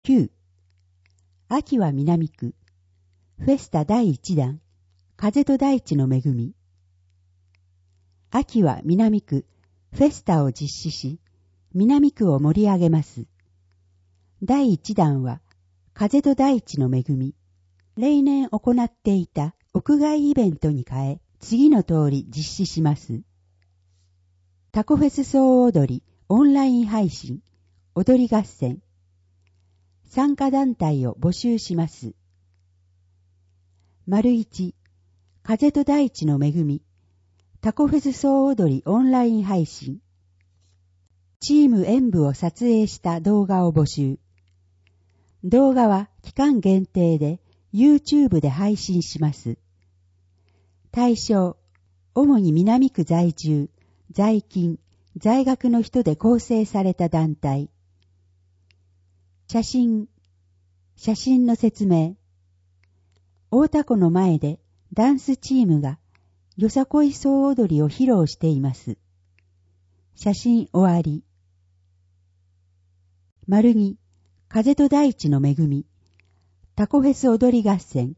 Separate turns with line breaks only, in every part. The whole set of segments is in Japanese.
9、秋は南区、フェスタ第1弾、風と大地の恵み。秋は南区、フェスタを実施し、南区を盛り上げます。第1弾は、風と大地の恵み。例年行っていた屋外イベントに変え、次の通り実施します。タコフェス総踊り、オンライン配信、踊り合戦。参加団体を募集します。1、風と大地の恵み。タコフェス総踊りオンライン配信。チーム演舞を撮影した動画を募集。動画は期間限定で YouTube で配信します。対象、主に南区在住、在勤、在学の人で構成された団体。写真の説明。大田湖の前でダンスチームがよさこい総踊りを披露しています。写真終わり。2、風と大地の恵み。タコフェス踊り合戦。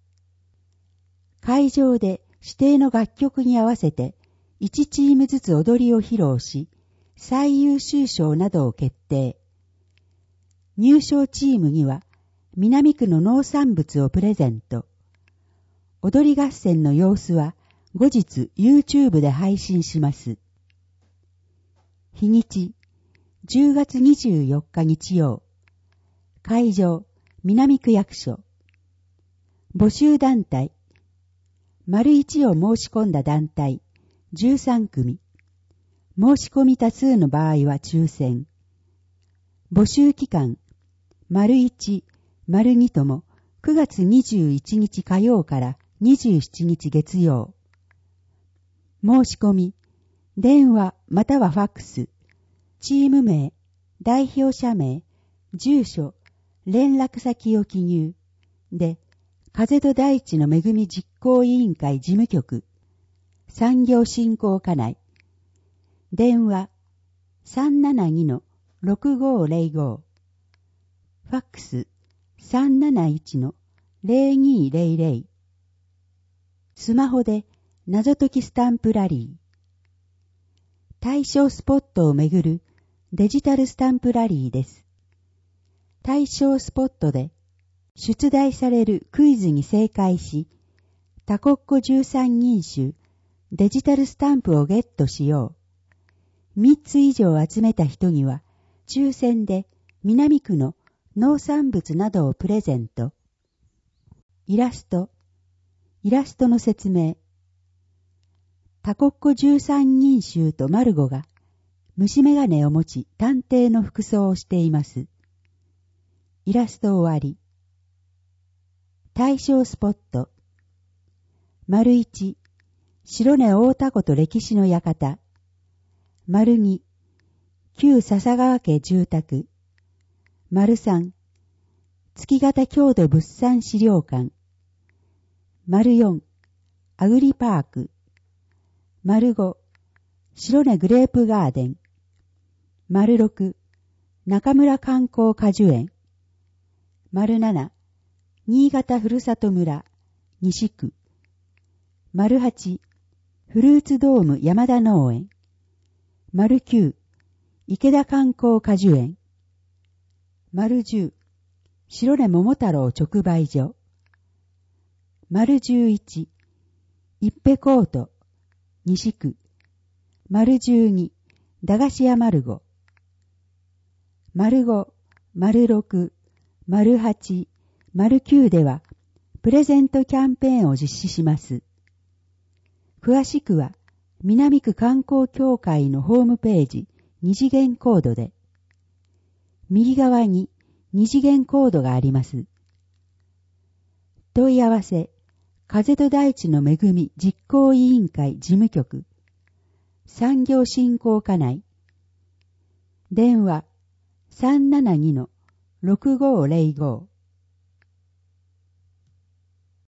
会場で指定の楽曲に合わせて1チームずつ踊りを披露し、最優秀賞などを決定。入賞チームには南区の農産物をプレゼント。踊り合戦の様子は後日 YouTube で配信します。日にち、10月24日日曜。会場、南区役所。募集団体。1を申し込んだ団体、13組。申し込み多数の場合は抽選。募集期間、1、2とも9月21日火曜から27日月曜。申し込み、電話またはファックス、チーム名、代表者名、住所、連絡先を記入で、風と大地の恵み実行委員会事務局、産業振興課内、電話 372-6505、ファックス 371-0200、スマホで謎解きスタンプラリー。対象スポットをめぐるデジタルスタンプラリーです。対象スポットで出題されるクイズに正解し、タコッコ13人種デジタルスタンプをゲットしよう。3つ以上集めた人には、抽選で南区の農産物などをプレゼント。イラストの説明。タコッコ13人衆とマルゴが虫眼鏡を持ち探偵の服装をしています。イラスト終わり。対象スポット。1、白根大田湖と歴史の館。2、旧笹川家住宅。3、月形郷土物産資料館。4、アグリパーク。5、白根グレープガーデン。6、中村観光果樹園。7、新潟ふるさと村、西区。8、フルーツドーム山田農園。9、池田観光果樹園。10、白根桃太郎直売所。11、一辺コート、西区。12、駄菓子屋マルゴ。5、6、8、9では、プレゼントキャンペーンを実施します。詳しくは、南区観光協会のホームページ二次元コードで、右側に二次元コードがあります。問い合わせ、風と大地の恵み実行委員会事務局、産業振興課内、電話 372-6505